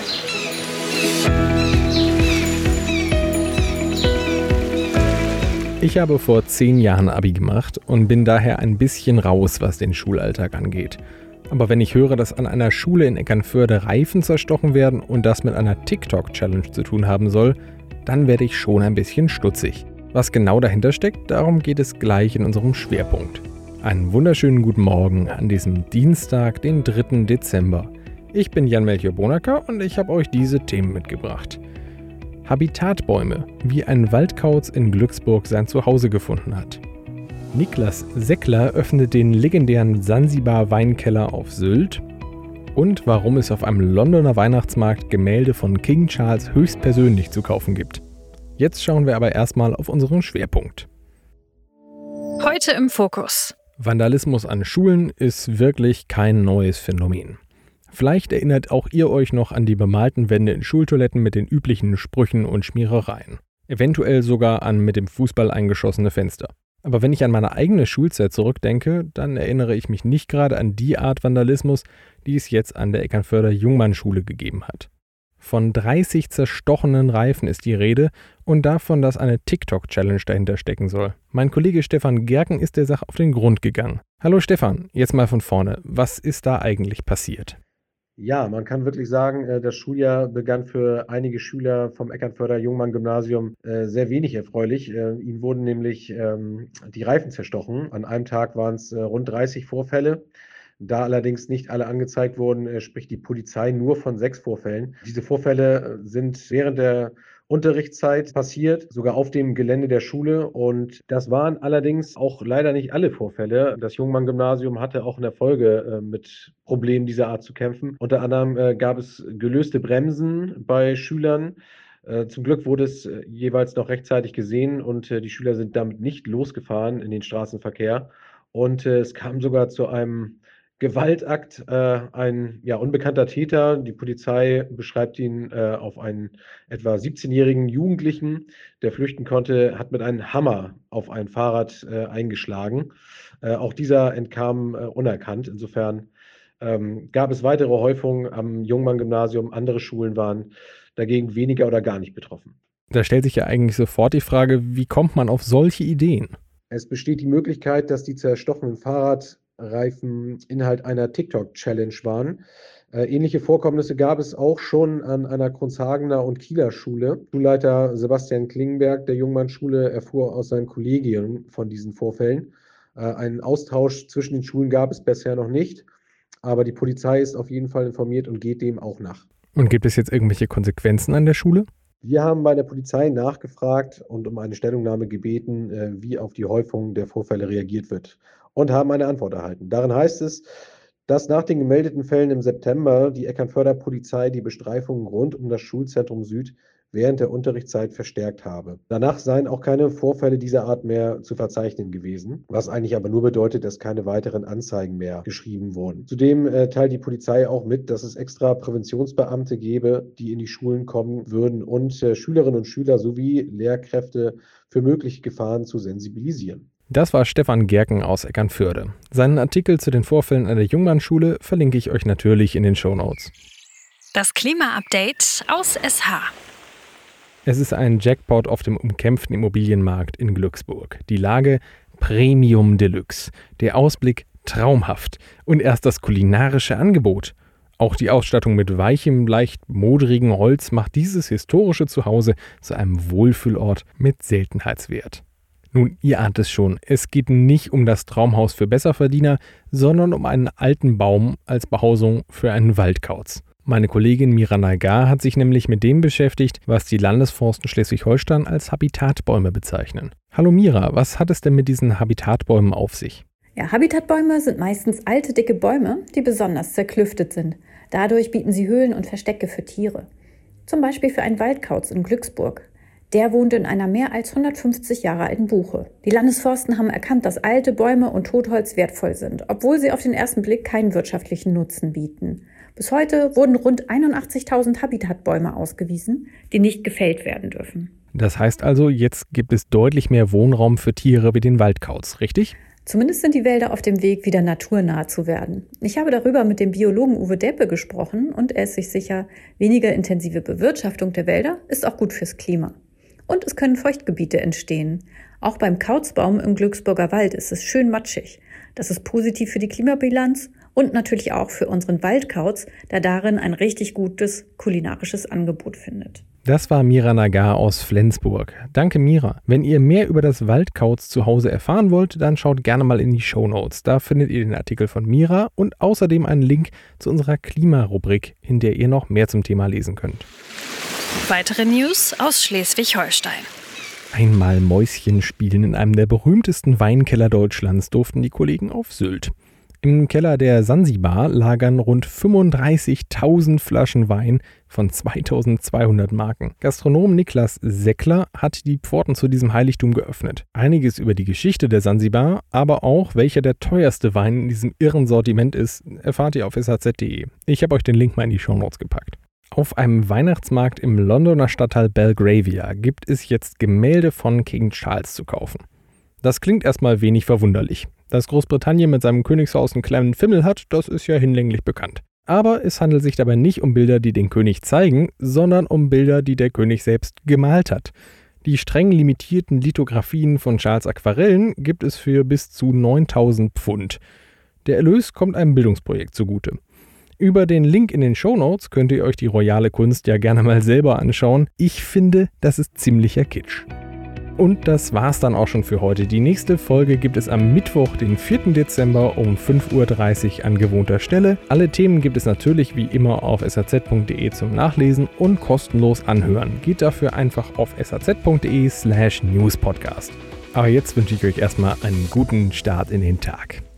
Ich habe vor 10 Jahren Abi gemacht und bin daher ein bisschen raus, was den Schulalltag angeht. Aber wenn ich höre, dass an einer Schule in Eckernförde Reifen zerstochen werden und das mit einer TikTok-Challenge zu tun haben soll, dann werde ich schon ein bisschen stutzig. Was genau dahinter steckt, darum geht es gleich in unserem Schwerpunkt. Einen wunderschönen guten Morgen an diesem Dienstag, den 3. Dezember. Ich bin Jan-Melchior Bonacker und ich habe euch diese Themen mitgebracht. Habitatbäume, wie ein Waldkauz in Glücksburg sein Zuhause gefunden hat. Niklas Seckler öffnet den legendären Sansibar-Weinkeller auf Sylt. Und warum es auf einem Londoner Weihnachtsmarkt Gemälde von King Charles höchstpersönlich zu kaufen gibt. Jetzt schauen wir aber erstmal auf unseren Schwerpunkt. Heute im Fokus. Vandalismus an Schulen ist wirklich kein neues Phänomen. Vielleicht erinnert auch ihr euch noch an die bemalten Wände in Schultoiletten mit den üblichen Sprüchen und Schmierereien. Eventuell sogar an mit dem Fußball eingeschossene Fenster. Aber wenn ich an meine eigene Schulzeit zurückdenke, dann erinnere ich mich nicht gerade an die Art Vandalismus, die es jetzt an der Eckernförder Jungmannschule gegeben hat. Von 30 zerstochenen Reifen ist die Rede und davon, dass eine TikTok-Challenge dahinter stecken soll. Mein Kollege Stefan Gerken ist der Sache auf den Grund gegangen. Hallo Stefan, jetzt mal von vorne. Was ist da eigentlich passiert? Ja, man kann wirklich sagen, das Schuljahr begann für einige Schüler vom Eckernförder Jungmann-Gymnasium sehr wenig erfreulich. Ihnen wurden nämlich die Reifen zerstochen. An einem Tag waren es rund 30 Vorfälle. Da allerdings nicht alle angezeigt wurden, spricht die Polizei nur von 6 Vorfällen. Diese Vorfälle sind während der Unterrichtszeit passiert, sogar auf dem Gelände der Schule. Und das waren allerdings auch leider nicht alle Vorfälle. Das Jungmann-Gymnasium hatte auch in der Folge mit Problemen dieser Art zu kämpfen. Unter anderem gab es gelöste Bremsen bei Schülern. Zum Glück wurde es jeweils noch rechtzeitig gesehen und die Schüler sind damit nicht losgefahren in den Straßenverkehr. Und es kam sogar zu einem Gewaltakt, ein unbekannter Täter. Die Polizei beschreibt ihn auf einen etwa 17-jährigen Jugendlichen, der flüchten konnte, hat mit einem Hammer auf ein Fahrrad eingeschlagen. Auch dieser entkam unerkannt. Insofern gab es weitere Häufungen am Jungmann-Gymnasium. Andere Schulen waren dagegen weniger oder gar nicht betroffen. Da stellt sich ja eigentlich sofort die Frage, wie kommt man auf solche Ideen? Es besteht die Möglichkeit, dass die zerstochenen Fahrradreifen Inhalt einer TikTok-Challenge waren. Ähnliche Vorkommnisse gab es auch schon an einer Kronshagener und Kieler Schule. Schulleiter Sebastian Klingenberg der Jungmann-Schule erfuhr aus seinem Kollegium von diesen Vorfällen. Einen Austausch zwischen den Schulen gab es bisher noch nicht, aber die Polizei ist auf jeden Fall informiert und geht dem auch nach. Und gibt es jetzt irgendwelche Konsequenzen an der Schule? Wir haben bei der Polizei nachgefragt und um eine Stellungnahme gebeten, wie auf die Häufung der Vorfälle reagiert wird und haben eine Antwort erhalten. Darin heißt es, dass nach den gemeldeten Fällen im September die Eckernförder Polizei die Bestreifungen rund um das Schulzentrum Süd während der Unterrichtszeit verstärkt habe. Danach seien auch keine Vorfälle dieser Art mehr zu verzeichnen gewesen, was eigentlich aber nur bedeutet, dass keine weiteren Anzeigen mehr geschrieben wurden. Zudem teilt die Polizei auch mit, dass es extra Präventionsbeamte gäbe, die in die Schulen kommen würden und Schülerinnen und Schüler sowie Lehrkräfte für mögliche Gefahren zu sensibilisieren. Das war Stefan Gerken aus Eckernförde. Seinen Artikel zu den Vorfällen an der Jungmannschule verlinke ich euch natürlich in den Shownotes. Das Klima-Update aus SH. Es ist ein Jackpot auf dem umkämpften Immobilienmarkt in Glücksburg. Die Lage Premium Deluxe, der Ausblick traumhaft und erst das kulinarische Angebot. Auch die Ausstattung mit weichem, leicht modrigen Holz macht dieses historische Zuhause zu einem Wohlfühlort mit Seltenheitswert. Nun, ihr ahnt es schon, es geht nicht um das Traumhaus für Besserverdiener, sondern um einen alten Baum als Behausung für einen Waldkauz. Meine Kollegin Mira Naigar hat sich nämlich mit dem beschäftigt, was die Landesforsten Schleswig-Holstein als Habitatbäume bezeichnen. Hallo Mira, was hat es denn mit diesen Habitatbäumen auf sich? Ja, Habitatbäume sind meistens alte, dicke Bäume, die besonders zerklüftet sind. Dadurch bieten sie Höhlen und Verstecke für Tiere. Zum Beispiel für einen Waldkauz in Glücksburg. Der wohnt in einer mehr als 150 Jahre alten Buche. Die Landesforsten haben erkannt, dass alte Bäume und Totholz wertvoll sind, obwohl sie auf den ersten Blick keinen wirtschaftlichen Nutzen bieten. Bis heute wurden rund 81.000 Habitatbäume ausgewiesen, die nicht gefällt werden dürfen. Das heißt also, jetzt gibt es deutlich mehr Wohnraum für Tiere wie den Waldkauz, richtig? Zumindest sind die Wälder auf dem Weg, wieder naturnah zu werden. Ich habe darüber mit dem Biologen Uwe Deppe gesprochen und er ist sich sicher, weniger intensive Bewirtschaftung der Wälder ist auch gut fürs Klima. Und es können Feuchtgebiete entstehen. Auch beim Kautzbaum im Glücksburger Wald ist es schön matschig. Das ist positiv für die Klimabilanz und natürlich auch für unseren Waldkauz, der darin ein richtig gutes kulinarisches Angebot findet. Das war Mira Nagar aus Flensburg. Danke, Mira. Wenn ihr mehr über das Waldkauz zu Hause erfahren wollt, dann schaut gerne mal in die Shownotes. Da findet ihr den Artikel von Mira und außerdem einen Link zu unserer Klimarubrik, in der ihr noch mehr zum Thema lesen könnt. Weitere News aus Schleswig-Holstein. Einmal Mäuschen spielen in einem der berühmtesten Weinkeller Deutschlands durften die Kollegen auf Sylt. Im Keller der Sansibar lagern rund 35.000 Flaschen Wein von 2.200 Marken. Gastronom Niklas Seckler hat die Pforten zu diesem Heiligtum geöffnet. Einiges über die Geschichte der Sansibar, aber auch welcher der teuerste Wein in diesem irren Sortiment ist, erfahrt ihr auf shz.de. Ich habe euch den Link mal in die Shownotes gepackt. Auf einem Weihnachtsmarkt im Londoner Stadtteil Belgravia gibt es jetzt Gemälde von King Charles zu kaufen. Das klingt erstmal wenig verwunderlich. Dass Großbritannien mit seinem Königshaus einen kleinen Fimmel hat, das ist ja hinlänglich bekannt. Aber es handelt sich dabei nicht um Bilder, die den König zeigen, sondern um Bilder, die der König selbst gemalt hat. Die streng limitierten Lithografien von Charles' Aquarellen gibt es für bis zu 9.000 Pfund. Der Erlös kommt einem Bildungsprojekt zugute. Über den Link in den Shownotes könnt ihr euch die royale Kunst ja gerne mal selber anschauen. Ich finde, das ist ziemlicher Kitsch. Und das war's dann auch schon für heute. Die nächste Folge gibt es am Mittwoch, den 4. Dezember um 5.30 Uhr an gewohnter Stelle. Alle Themen gibt es natürlich wie immer auf shz.de zum Nachlesen und kostenlos anhören. Geht dafür einfach auf shz.de/newspodcast. Aber jetzt wünsche ich euch erstmal einen guten Start in den Tag.